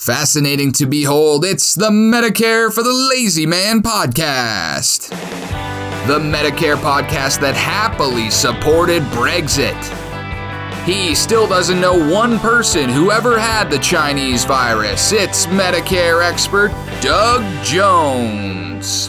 Fascinating to behold, it's the Medicare for the Lazy Man podcast. The Medicare podcast that happily supported Brexit. He still doesn't know one person who ever had the Chinese virus. It's Medicare expert Doug Jones.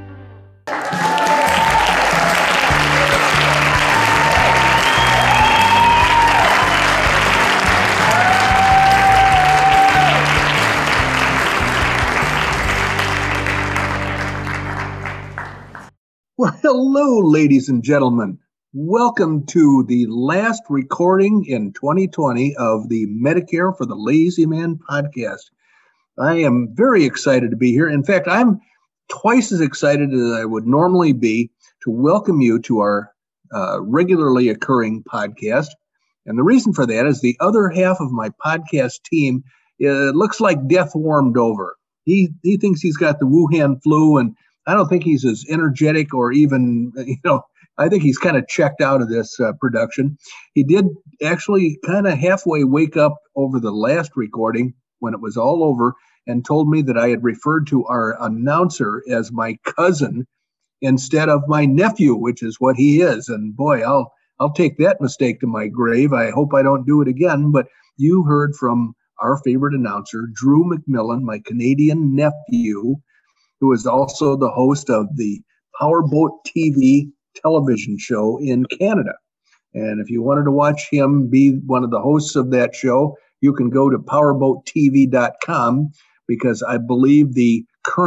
Well, hello, ladies and gentlemen. Welcome to the last recording in 2020 of the Medicare for the Lazy Man podcast. I am very excited to be here. In fact, I'm twice as excited as I would normally be to welcome you to our regularly occurring podcast. And the reason for that is the other half of my podcast team looks like death warmed over. He thinks he's got the Wuhan flu, and I don't think he's as energetic or even, I think he's kind of checked out of this production. He did actually kind of halfway wake up over the last recording when it was all over and told me that I had referred to our announcer as my cousin instead of my nephew, which is what he is. And boy, I'll take that mistake to my grave. I hope I don't do it again. But you heard from our favorite announcer, Drew McMillan, my Canadian nephew, who is also the host of the Powerboat TV television show in Canada. And if you wanted to watch him be one of the hosts of that show, you can go to powerboattv.com, because I believe the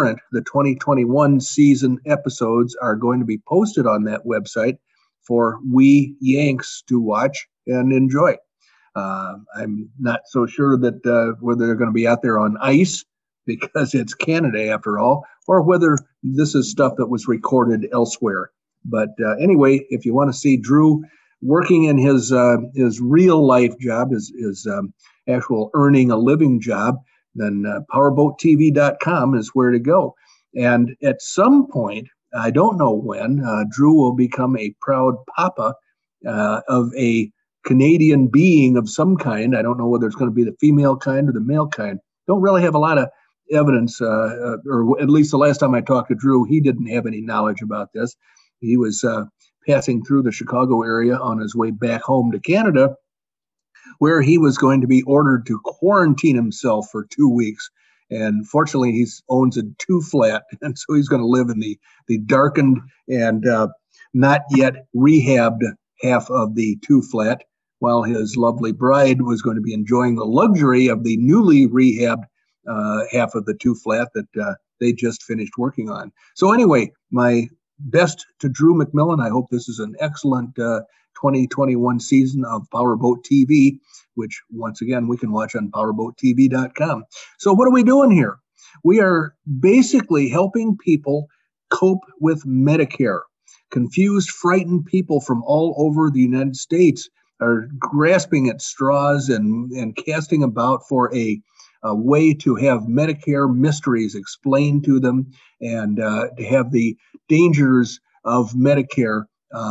2021 season episodes are going to be posted on that website for we Yanks to watch and enjoy. I'm not so sure that whether they're going to be out there on ice, because it's Canada after all, or whether this is stuff that was recorded elsewhere. But anyway, if you want to see Drew working in his real life job, his actual earning a living job, then powerboattv.com is where to go. And at some point, I don't know when, Drew will become a proud papa of a Canadian being of some kind. I don't know whether it's going to be the female kind or the male kind. Don't really have a lot of evidence, or at least the last time I talked to Drew, he didn't have any knowledge about this. He was passing through the Chicago area on his way back home to Canada, where he was going to be ordered to quarantine himself for 2 weeks. And fortunately, he owns a 2-flat, and so he's going to live in the darkened and not yet rehabbed half of the 2-flat, while his lovely bride was going to be enjoying the luxury of the newly rehabbed half of the 2-flat that they just finished working on. So anyway, my best to Drew McMillan. I hope this is an excellent 2021 season of Powerboat TV, which once again we can watch on powerboattv.com. So what are we doing here? We are basically helping people cope with Medicare. Confused, frightened people from all over the United States are grasping at straws and casting about for a way to have Medicare mysteries explained to them, and to have the dangers of Medicare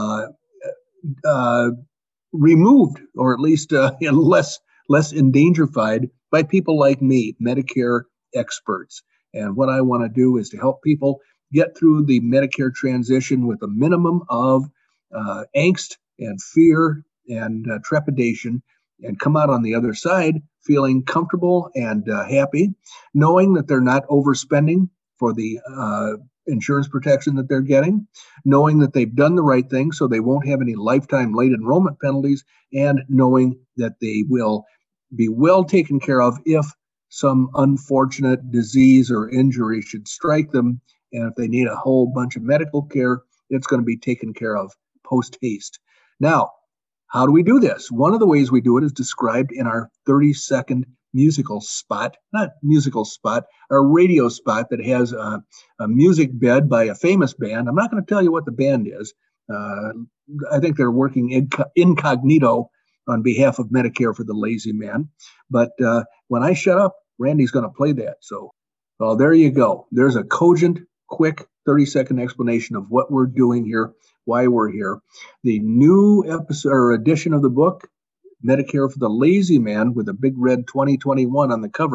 removed, or at least less endangerfied by people like me, Medicare experts. And what I want to do is to help people get through the Medicare transition with a minimum of angst and fear and trepidation, and come out on the other side feeling comfortable and happy, knowing that they're not overspending for the insurance protection that they're getting, knowing that they've done the right thing so they won't have any lifetime late enrollment penalties, and knowing that they will be well taken care of if some unfortunate disease or injury should strike them. And if they need a whole bunch of medical care, it's going to be taken care of post haste. Now, how do we do this? One of the ways we do it is described in our 30-second musical spot, not musical spot, our radio spot that has a music bed by a famous band. I'm not going to tell you what the band is. I think they're working incognito on behalf of Medicare for the Lazy Man. But when I shut up, Randy's going to play that. So, well, there you go. There's a cogent, quick 30-second explanation of what we're doing here, why we're here. The new episode or edition of the book, Medicare for the Lazy Man, with a big red 2021 on the cover,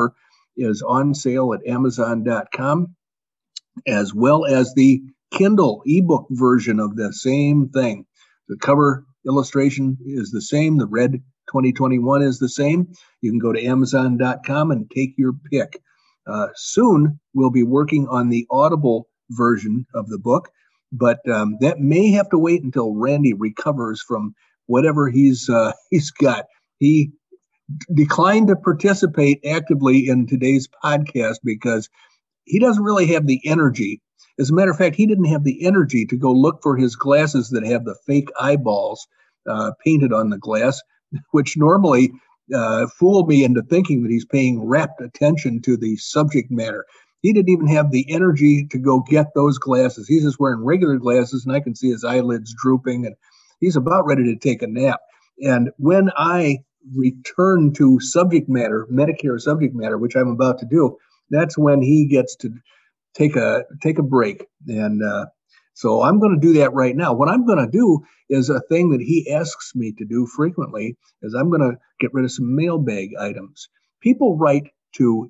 is on sale at Amazon.com, as well as the Kindle ebook version of the same thing. The cover illustration is the same. The red 2021 is the same. You can go to Amazon.com and take your pick. Soon, we'll be working on the Audible version of the book, but that may have to wait until Randy recovers from whatever he's got. He declined to participate actively in today's podcast because he doesn't really have the energy. As a matter of fact, he didn't have the energy to go look for his glasses that have the fake eyeballs painted on the glass, which normally fool me into thinking that he's paying rapt attention to the subject matter. He didn't even have the energy to go get those glasses. He's just wearing regular glasses, and I can see his eyelids drooping, and he's about ready to take a nap. And when I return to subject matter, Medicare subject matter, which I'm about to do, that's when he gets to take a break. And so I'm going to do that right now. What I'm going to do is a thing that he asks me to do frequently, is I'm going to get rid of some mailbag items. People write to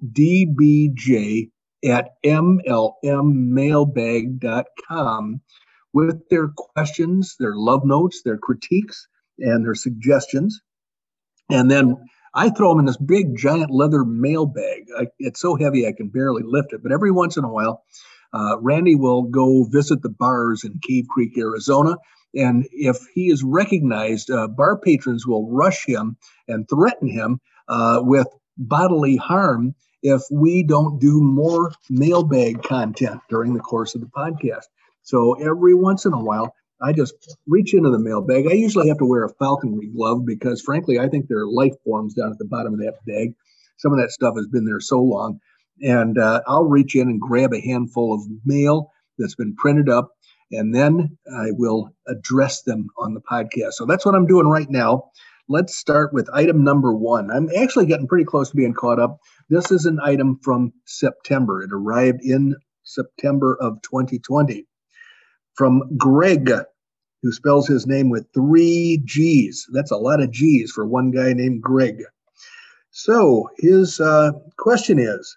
dbj@mlmmailbag.com with their questions, their love notes, their critiques, and their suggestions. And then I throw them in this big, giant leather mail bag. It's so heavy I can barely lift it. But every once in a while, Randy will go visit the bars in Cave Creek, Arizona. And if he is recognized, bar patrons will rush him and threaten him with bodily harm if we don't do more mailbag content during the course of the podcast. So every once in a while, I just reach into the mailbag. I usually have to wear a falconry glove because, frankly, I think there are life forms down at the bottom of that bag. Some of that stuff has been there so long. And I'll reach in and grab a handful of mail that's been printed up, and then I will address them on the podcast. So that's what I'm doing right now. Let's start with item number 1. I'm actually getting pretty close to being caught up. This is an item from September. It arrived in September of 2020. From Greg, who spells his name with 3 G's. That's a lot of G's for one guy named Greg. So his question is,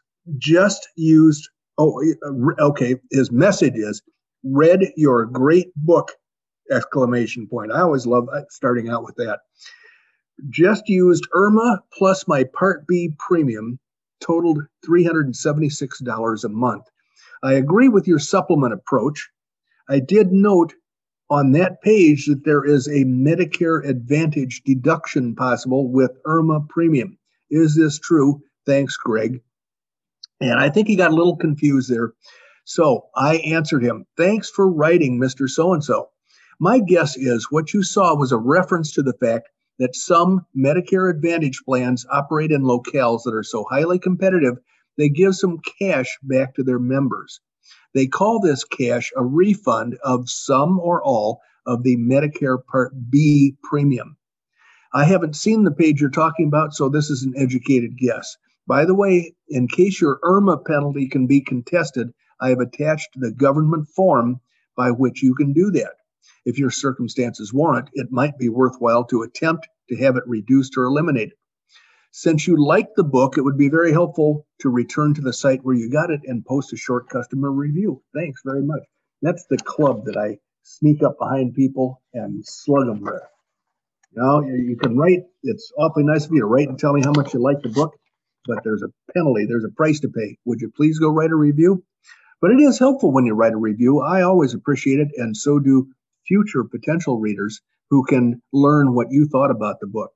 his message is, read your great book, ! I always love starting out with that. Just used Irma plus my Part B premium, totaled $376 a month. I agree with your supplement approach. I did note on that page that there is a Medicare Advantage deduction possible with Irma Premium. Is this true? Thanks, Greg. And I think he got a little confused there. So I answered him, thanks for writing, Mr. So-and-so. My guess is what you saw was a reference to the fact that some Medicare Advantage plans operate in locales that are so highly competitive, they give some cash back to their members. They call this cash a refund of some or all of the Medicare Part B premium. I haven't seen the page you're talking about, so this is an educated guess. By the way, in case your Irma penalty can be contested, I have attached the government form by which you can do that. If your circumstances warrant, it might be worthwhile to attempt to have it reduced or eliminated. Since you liked the book, it would be very helpful to return to the site where you got it and post a short customer review. Thanks very much. That's the club that I sneak up behind people and slug them with. You can write. It's awfully nice of you to write and tell me how much you like the book, but there's a penalty. There's a price to pay. Would you please go write a review? But it is helpful when you write a review. I always appreciate it, and so do future potential readers who can learn what you thought about the book.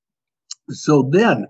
So then,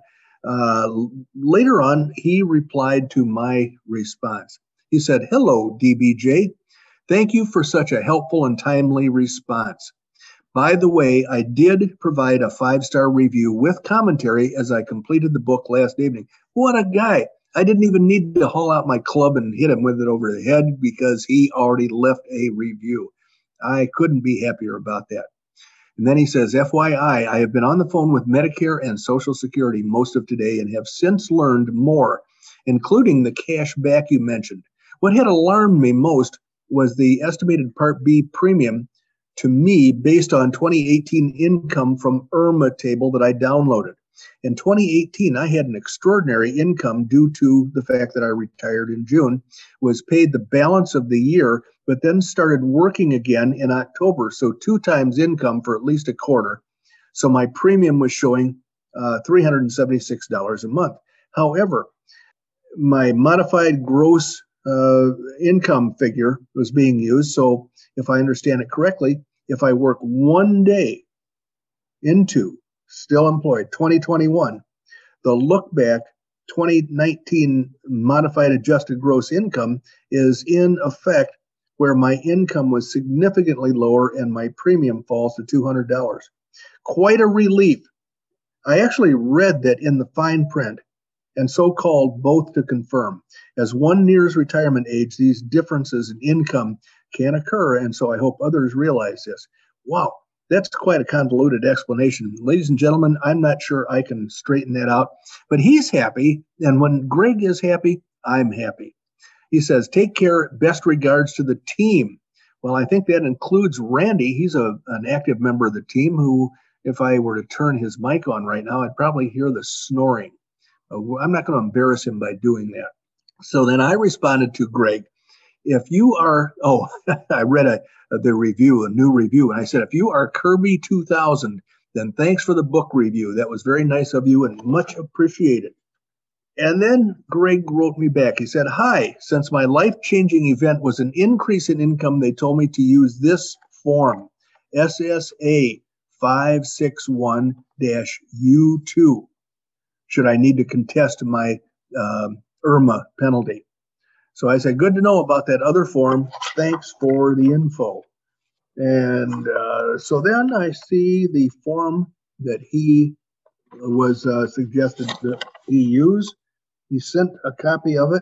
later on, he replied to my response. He said, hello, DBJ. Thank you for such a helpful and timely response. By the way, I did provide a 5-star review with commentary as I completed the book last evening. What a guy. I didn't even need to haul out my club and hit him with it over the head because he already left a review. I couldn't be happier about that. And then he says, FYI, I have been on the phone with Medicare and Social Security most of today and have since learned more, including the cash back you mentioned. What had alarmed me most was the estimated Part B premium to me based on 2018 income from Irma table that I downloaded. In 2018, I had an extraordinary income due to the fact that I retired in June, was paid the balance of the year, but then started working again in October. So 2 times income for at least a quarter. So my premium was showing $376 a month. However, my modified gross income figure was being used. So if I understand it correctly, if I work 1 day into still employed 2021, the look back 2019 modified adjusted gross income is in effect where my income was significantly lower and my premium falls to $200. Quite a relief. I actually read that in the fine print and so called both to confirm. As one nears retirement age, these differences in income can occur, and so I hope others realize this. Wow, that's quite a convoluted explanation. Ladies and gentlemen, I'm not sure I can straighten that out, but he's happy, and when Greg is happy, I'm happy. He says, take care, best regards to the team. Well, I think that includes Randy. He's an active member of the team who, if I were to turn his mic on right now, I'd probably hear the snoring. I'm not going to embarrass him by doing that. So then I responded to Greg, if you are, I read the review, a new review, and I said, if you are Kirby 2000, then thanks for the book review. That was very nice of you and much appreciated. And then Greg wrote me back. He said, hi, since my life-changing event was an increase in income, they told me to use this form, SSA 561-U2, should I need to contest my IRMA penalty. So I said, good to know about that other form. Thanks for the info. And so then I see the form that he was suggested that he use. He sent a copy of it,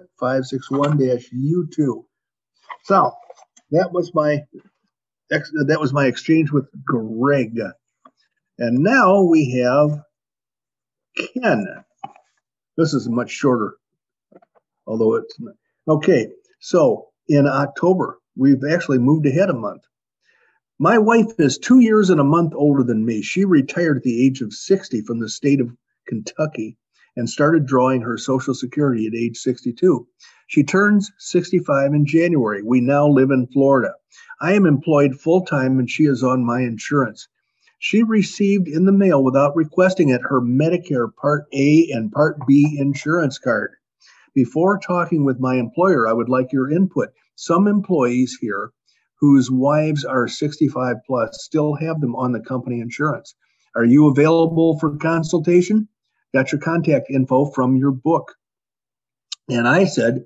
561-U2. So that was my exchange with Greg. And now we have Ken. This is much shorter, although it's not. Okay. So in October, we've actually moved ahead a month. My wife is 2 years and a month older than me. She retired at the age of 60 from the state of Kentucky and started drawing her Social Security at age 62. She turns 65 in January. We now live in Florida. I am employed full-time and she is on my insurance. She received in the mail without requesting it her Medicare Part A and Part B insurance card. Before talking with my employer, I would like your input. Some employees here whose wives are 65 plus still have them on the company insurance. Are you available for consultation? Got your contact info from your book. And I said,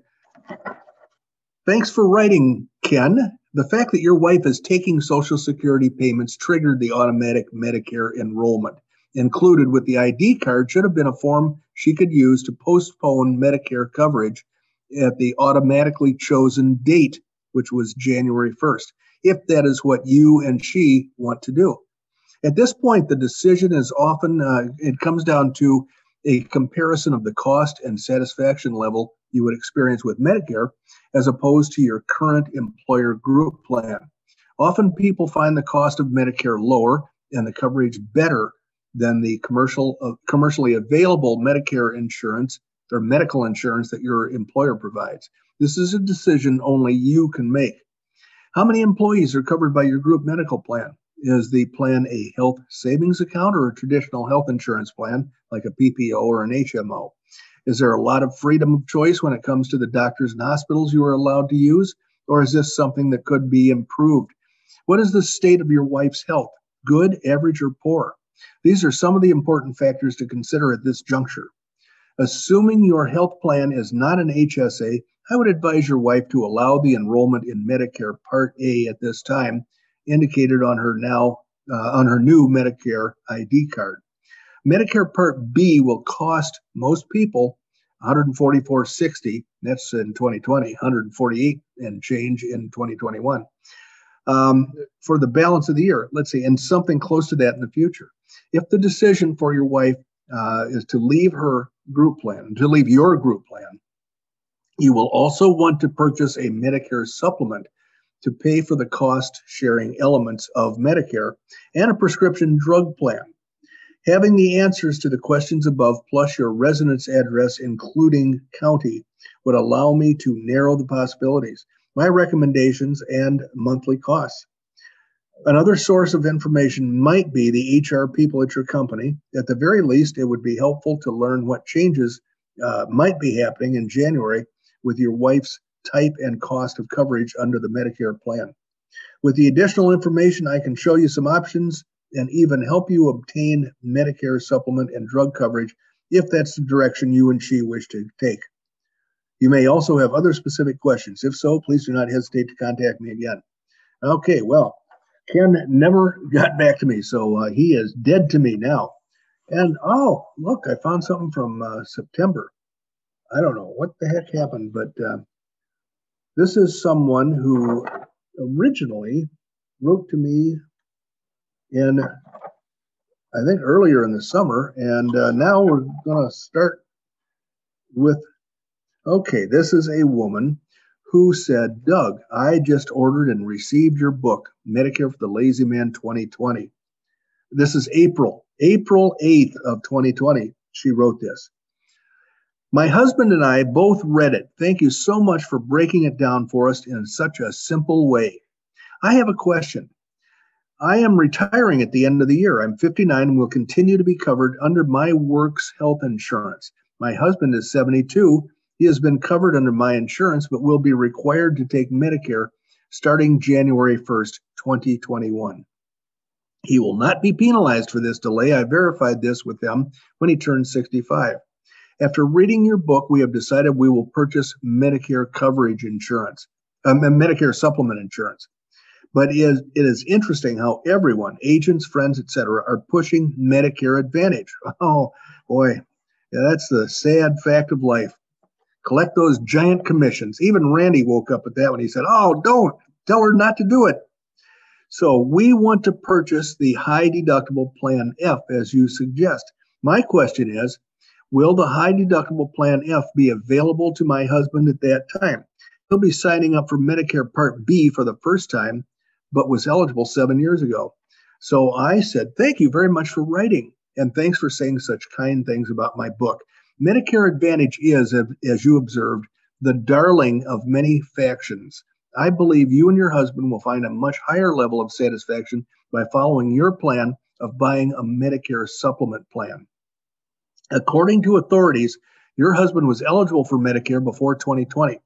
thanks for writing, Ken. The fact that your wife is taking Social Security payments triggered the automatic Medicare enrollment. Included with the ID card should have been a form she could use to postpone Medicare coverage at the automatically chosen date, which was January 1st, if that is what you and she want to do. At this point, the decision is often, it comes down to a comparison of the cost and satisfaction level you would experience with Medicare as opposed to your current employer group plan. Often people find the cost of Medicare lower and the coverage better than the commercially available Medicare insurance or medical insurance that your employer provides. This is a decision only you can make. How many employees are covered by your group medical plan? Is the plan a health savings account or a traditional health insurance plan like a PPO or an HMO? Is there a lot of freedom of choice when it comes to the doctors and hospitals you are allowed to use? Or is this something that could be improved? What is the state of your wife's health? Good, average, or poor? These are some of the important factors to consider at this juncture. Assuming your health plan is not an HSA, I would advise your wife to allow the enrollment in Medicare Part A at this time, indicated on her new Medicare ID card. Medicare Part B will cost most people $144.60. That's in 2020, $148 and change in 2021. For the balance of the year, let's see, and something close to that in the future. If the decision for your wife is to leave her group plan, to leave your group plan, you will also want to purchase a Medicare supplement to pay for the cost-sharing elements of Medicare and a prescription drug plan. Having the answers to the questions above plus your residence address, including county, would allow me to narrow the possibilities, my recommendations, and monthly costs. Another source of information might be the HR people at your company. At the very least, it would be helpful to learn what changes might be happening in January with your wife's type and cost of coverage under the Medicare plan. With the additional information, I can show you some options and even help you obtain Medicare supplement and drug coverage if that's the direction you and she wish to take. You may also have other specific questions. If so, please do not hesitate to contact me again. Okay, well, Ken never got back to me, so he is dead to me now. And oh, look, I found something from September. I don't know what the heck happened, but this is someone who originally wrote to me in, I think, earlier in the summer, and now we're going to start with, okay, this is a woman who said, Doug, I just ordered and received your book, Medicare for the Lazy Man 2020. This is April 8th of 2020. She wrote this. My husband and I both read it. Thank you so much for breaking it down for us in such a simple way. I have a question. I am retiring at the end of the year. I'm 59 and will continue to be covered under my work's health insurance. My husband is 72. He has been covered under my insurance, but will be required to take Medicare starting January 1st, 2021. He will not be penalized for this delay. I verified this with him when he turned 65. After reading your book, we have decided we will purchase Medicare coverage insurance, Medicare supplement insurance. But it is interesting how everyone, agents, friends, etc., are pushing Medicare Advantage. Oh, boy, yeah, that's the sad fact of life. Collect those giant commissions. Even Randy woke up at that when he said, oh, don't. Tell her not to do it. So we want to purchase the high deductible Plan F, as you suggest. My question is, will the high deductible Plan F be available to my husband at that time? He'll be signing up for Medicare Part B for the first time, but was eligible 7 years ago. So I said, thank you very much for writing, and thanks for saying such kind things about my book. Medicare Advantage is, as you observed, the darling of many factions. I believe you and your husband will find a much higher level of satisfaction by following your plan of buying a Medicare supplement plan. According to authorities, your husband was eligible for Medicare before 2020.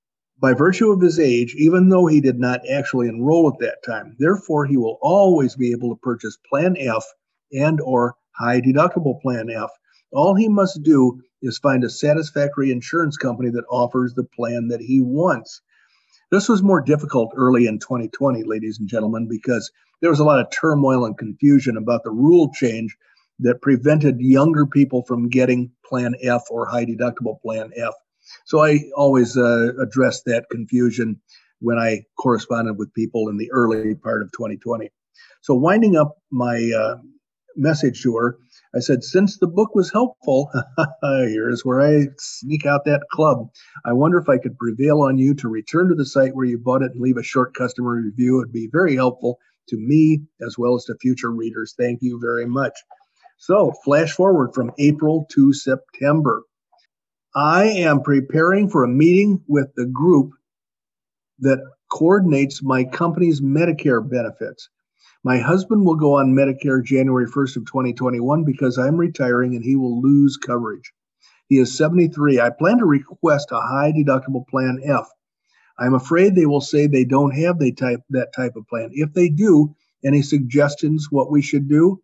By virtue of his age, even though he did not actually enroll at that time. Therefore, he will always be able to purchase Plan F and or high deductible Plan F. All he must do is find a satisfactory insurance company that offers the plan that he wants. This was more difficult early in 2020, ladies and gentlemen, because there was a lot of turmoil and confusion about the rule change that prevented younger people from getting Plan F or high deductible Plan F. So I always addressed that confusion when I corresponded with people in the early part of 2020. So winding up my message to her, I said, since the book was helpful, here's where I sneak out that club. I wonder if I could prevail on you to return to the site where you bought it and leave a short customer review. It would be very helpful to me as well as to future readers. Thank you very much. So flash forward from April to September. I am preparing for a meeting with the group that coordinates my company's Medicare benefits. My husband will go on Medicare January 1st of 2021 because I'm retiring and he will lose coverage. He is 73. I plan to request a high deductible Plan F. I'm afraid they will say they don't have that type of plan. If they do, any suggestions what we should do?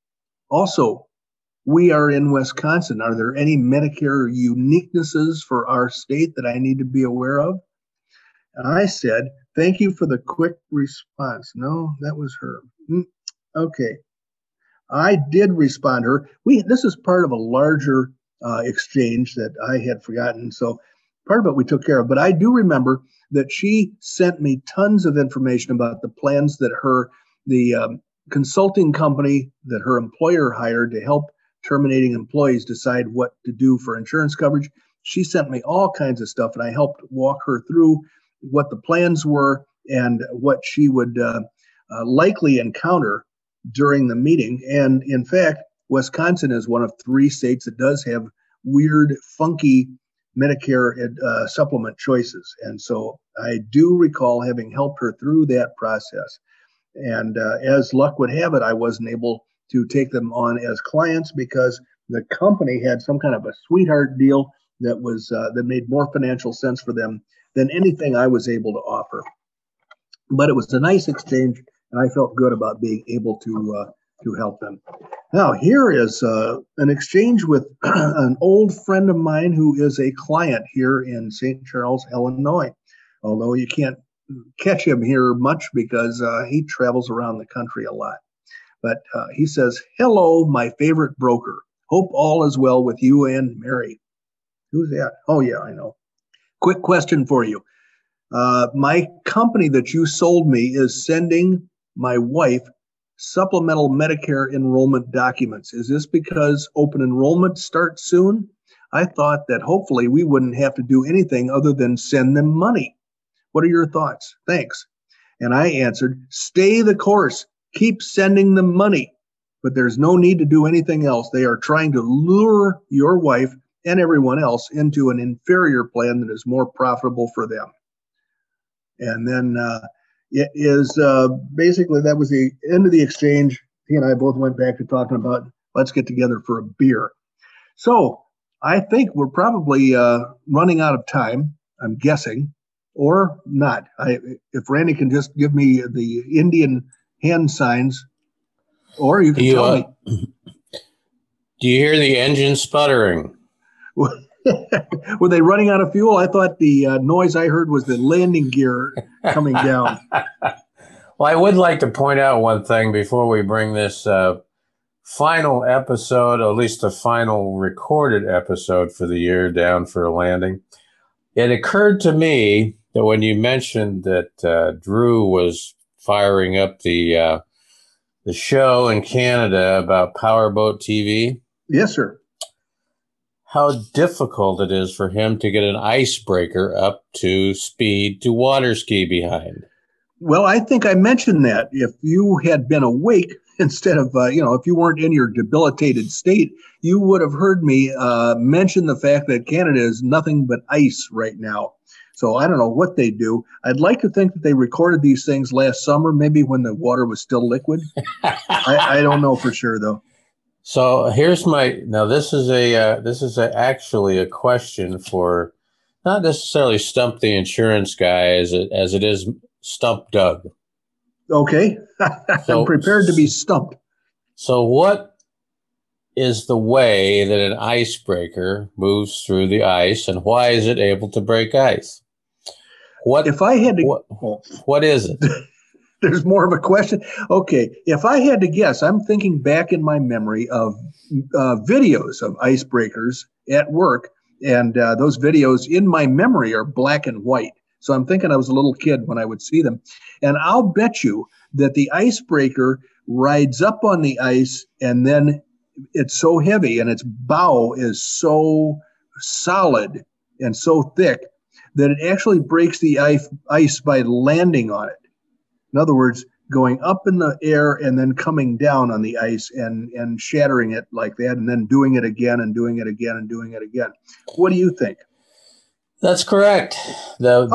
Also, we are in Wisconsin. Are there any Medicare uniquenesses for our state that I need to be aware of? And I said, thank you for the quick response. No, that was her. Okay. I did respond to her. This is part of a larger exchange that I had forgotten. So part of it we took care of. But I do remember that she sent me tons of information about the plans that the consulting company that her employer hired to help terminating employees decide what to do for insurance coverage. She sent me all kinds of stuff, and I helped walk her through what the plans were and what she would likely encounter during the meeting. And in fact, Wisconsin is one of 3 states that does have weird, funky Medicare supplement choices. And so I do recall having helped her through that process. And as luck would have it, I wasn't able to take them on as clients because the company had some kind of a sweetheart deal that was that made more financial sense for them than anything I was able to offer. But it was a nice exchange, and I felt good about being able to help them. Now, here is an exchange with an old friend of mine who is a client here in St. Charles, Illinois, although you can't catch him here much because he travels around the country a lot. But he says, "Hello, my favorite broker. Hope all is well with you and Mary." Who's that? Oh, yeah, I know. Quick question for you. My company that you sold me is sending my wife supplemental Medicare enrollment documents. Is this because open enrollment starts soon? I thought that hopefully we wouldn't have to do anything other than send them money. What are your thoughts? Thanks. And I answered, stay the course. Keep sending them money. But there's no need to do anything else. They are trying to lure your wife and everyone else into an inferior plan that is more profitable for them. And then it is basically that was the end of the exchange. He and I both went back to talking about let's get together for a beer. So I think we're probably running out of time, I'm guessing, or not. If Randy can just give me the Indian hand signs, or you can tell me. Do you hear the engine sputtering? Were they running out of fuel? I thought the noise I heard was the landing gear coming down. Well, I would like to point out one thing before we bring this final episode, or at least the final recorded episode for the year, down for a landing. It occurred to me that when you mentioned that Drew was firing up the show in Canada about Powerboat TV. Yes, sir. How difficult it is for him to get an icebreaker up to speed to water ski behind. Well, I think I mentioned that. If you had been awake instead of, if you weren't in your debilitated state, you would have heard me mention the fact that Canada is nothing but ice right now. So I don't know what they do. I'd like to think that they recorded these things last summer, maybe when the water was still liquid. I don't know for sure, though. So this is actually a question for not necessarily Stump the Insurance Guy as it is Stump Doug. Okay. I'm prepared to be stumped. So what is the way that an icebreaker moves through the ice, and why is it able to break ice? What is it? There's more of a question. Okay, if I had to guess, I'm thinking back in my memory of videos of icebreakers at work, and those videos in my memory are black and white. So I'm thinking I was a little kid when I would see them. And I'll bet you that the icebreaker rides up on the ice, and then it's so heavy and its bow is so solid and so thick that it actually breaks the ice by landing on it. In other words, going up in the air and then coming down on the ice and shattering it like that, and then doing it again and doing it again and doing it again. What do you think? That's correct. The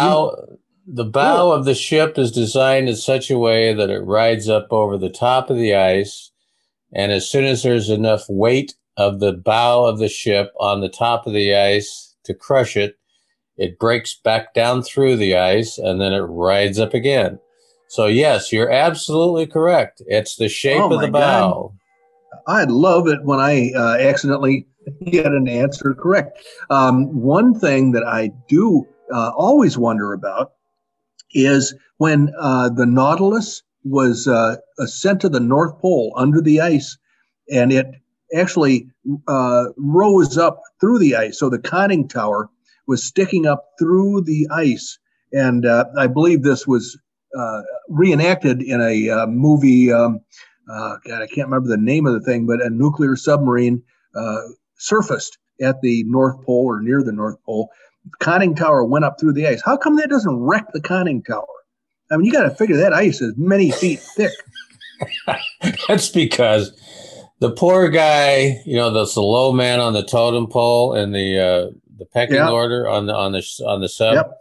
bow of the ship is designed in such a way that it rides up over the top of the ice, and as soon as there's enough weight of the bow of the ship on the top of the ice to crush it, it breaks back down through the ice, and then it rides up again. So, yes, you're absolutely correct. It's the shape of the bow. God. I love it when I accidentally get an answer correct. One thing that I do always wonder about is when the Nautilus was sent to the North Pole under the ice, and it actually rose up through the ice. So the conning tower was sticking up through the ice. And I believe this was reenacted in a movie. God, I can't remember the name of the thing, but a nuclear submarine surfaced at the North Pole or near the North Pole. The conning tower went up through the ice. How come that doesn't wreck the conning tower? You got to figure that ice is many feet thick. That's because The poor guy, that's the low man on the totem pole and the pecking order on the sub. Yep.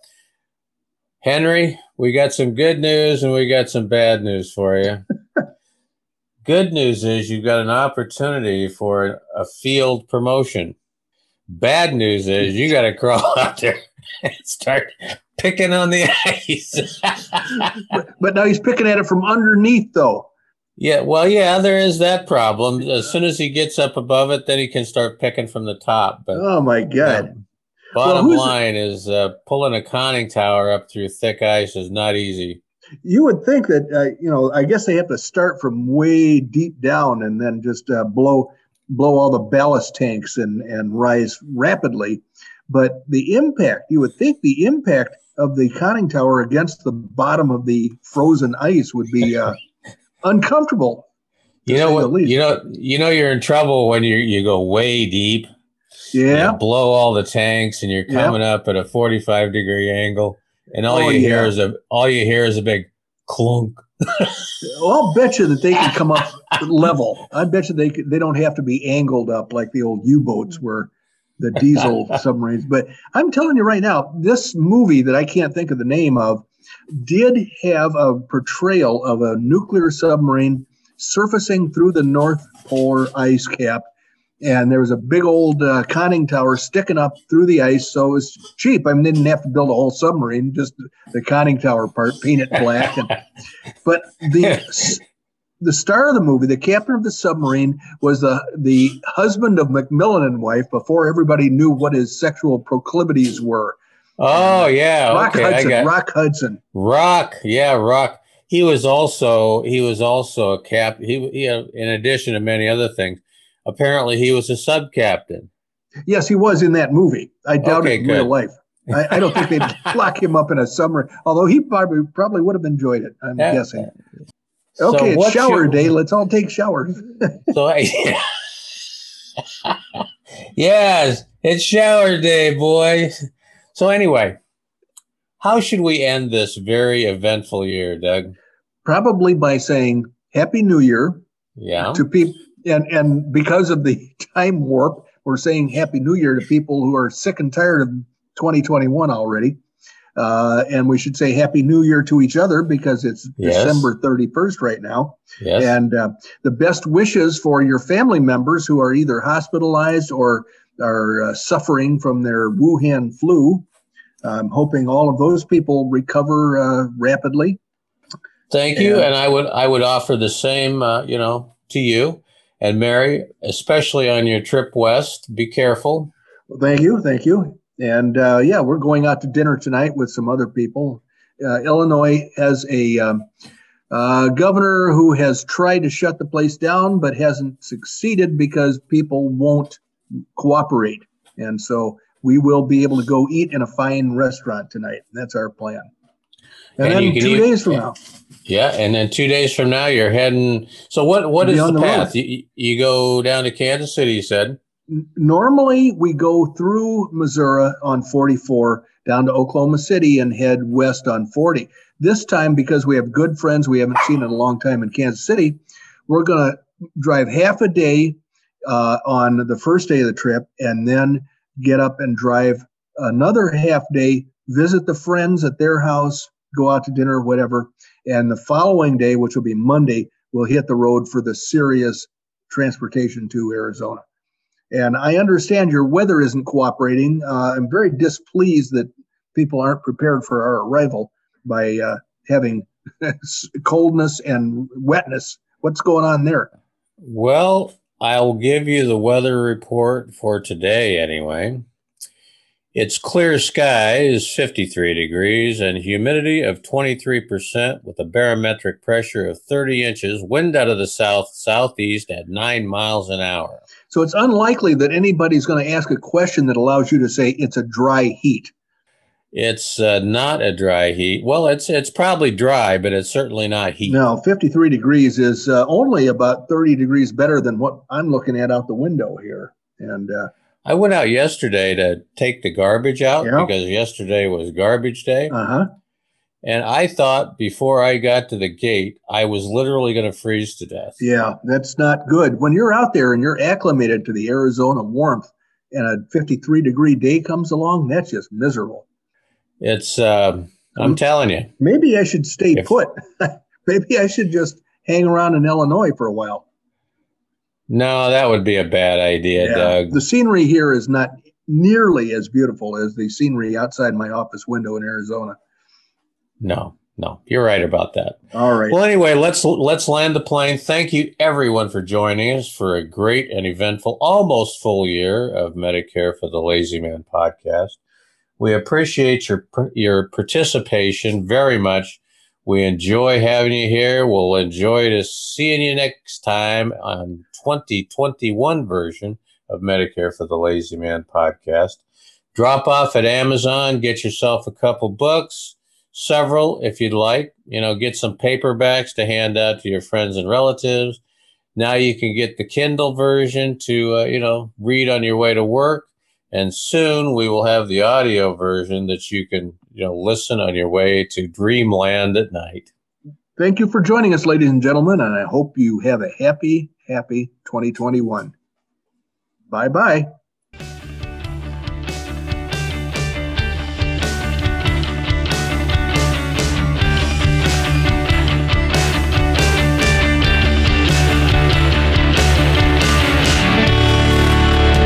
Henry, we got some good news and we got some bad news for you. Good news is you've got an opportunity for a field promotion. Bad news is you got to crawl out there and start picking on the ice. but now he's picking at it from underneath, though. Yeah, well, there is that problem. As soon as he gets up above it, then he can start picking from the top. But oh my God! Bottom line is pulling a conning tower up through thick ice is not easy. You would think that I guess they have to start from way deep down and then just blow all the ballast tanks and rise rapidly. But the impact, you would think the impact of the conning tower against the bottom of the frozen ice would be uncomfortable. You're in trouble when you go way deep. Yeah. You blow all the tanks and you're coming up at a 45-degree angle, and all you hear is a big clunk. Well, I'll bet you that they can come up level. I bet you they don't have to be angled up like the old U-boats were, the diesel submarines. But I'm telling you right now, this movie that I can't think of the name of did have a portrayal of a nuclear submarine surfacing through the North Polar ice cap. And there was a big old conning tower sticking up through the ice, so it was cheap. I mean, they didn't have to build a whole submarine, just the conning tower part, paint it black. But the star of the movie, the captain of the submarine, was the husband of Macmillan and wife before everybody knew what his sexual proclivities were. Oh, yeah. Rock Hudson. Rock. He was also a cap. He in addition to many other things. Apparently, he was a sub-captain. Yes, he was in that movie. I doubt it in real life. I don't think they'd lock him up in a submarine, although he probably would have enjoyed it, I'm guessing. Okay, it's shower day. Let's all take showers. Yes, it's shower day, boys. So anyway, how should we end this very eventful year, Doug? Probably by saying Happy New Year to people. And because of the time warp, we're saying Happy New Year to people who are sick and tired of 2021 already. And we should say Happy New Year to each other because it's December 31st right now. Yes. And the best wishes for your family members who are either hospitalized or are suffering from their Wuhan flu. I'm hoping all of those people recover rapidly. Thank you. And I would offer the same, to you. And Mary, especially on your trip west, be careful. Well, thank you. And we're going out to dinner tonight with some other people. Illinois has a governor who has tried to shut the place down, but hasn't succeeded because people won't cooperate. And so we will be able to go eat in a fine restaurant tonight. That's our plan. And then 2 days from now. Yeah, and then 2 days from now, you're heading. So what is the path? You go down to Kansas City, you said? Normally, we go through Missouri on 44 down to Oklahoma City and head west on 40. This time, because we have good friends we haven't seen in a long time in Kansas City, we're going to drive half a day on the first day of the trip and then get up and drive another half day, visit the friends at their house, go out to dinner, whatever. And the following day, which will be Monday, we'll hit the road for the serious transportation to Arizona. And I understand your weather isn't cooperating. I'm very displeased that people aren't prepared for our arrival by having coldness and wetness. What's going on there? Well, I'll give you the weather report for today anyway. It's clear skies, 53 degrees, and humidity of 23% with a barometric pressure of 30 inches, wind out of the southeast at 9 miles an hour. So it's unlikely that anybody's going to ask a question that allows you to say it's a dry heat. It's not a dry heat. Well, it's probably dry, but it's certainly not heat. No, 53 degrees is only about 30 degrees better than what I'm looking at out the window here. And I went out yesterday to take the garbage out because yesterday was garbage day. Uh-huh. And I thought before I got to the gate, I was literally going to freeze to death. Yeah, that's not good. When you're out there and you're acclimated to the Arizona warmth and a 53-degree day comes along, that's just miserable. It's, I'm telling you. Maybe I should stay put. Maybe I should just hang around in Illinois for a while. No, that would be a bad idea, Doug. The scenery here is not nearly as beautiful as the scenery outside my office window in Arizona. No, you're right about that. All right. Well, anyway, let's land the plane. Thank you, everyone, for joining us for a great and eventful, almost full year of Medicare for the Lazy Man podcast. We appreciate your participation very much. We enjoy having you here. We'll enjoy to seeing you next time on 2021 version of Medicare for the Lazy Man podcast. Drop off at Amazon, get yourself a couple books, several if you'd like. Get some paperbacks to hand out to your friends and relatives. Now you can get the Kindle version to, read on your way to work. And soon we will have the audio version that you can, listen on your way to dreamland at night. Thank you for joining us, ladies and gentlemen, and I hope you have a happy 2021. Bye-bye.